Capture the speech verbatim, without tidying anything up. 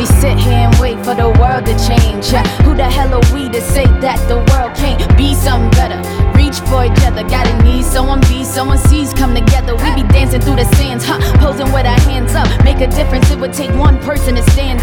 we sit here and wait for the world to change. Yeah, who the hell are we to say that the world can't be something better? Reach for each other, gotta need someone, be someone, sees come together. We be dancing through the sands, huh? Posing with our hands up, make a difference. It would take one person to stand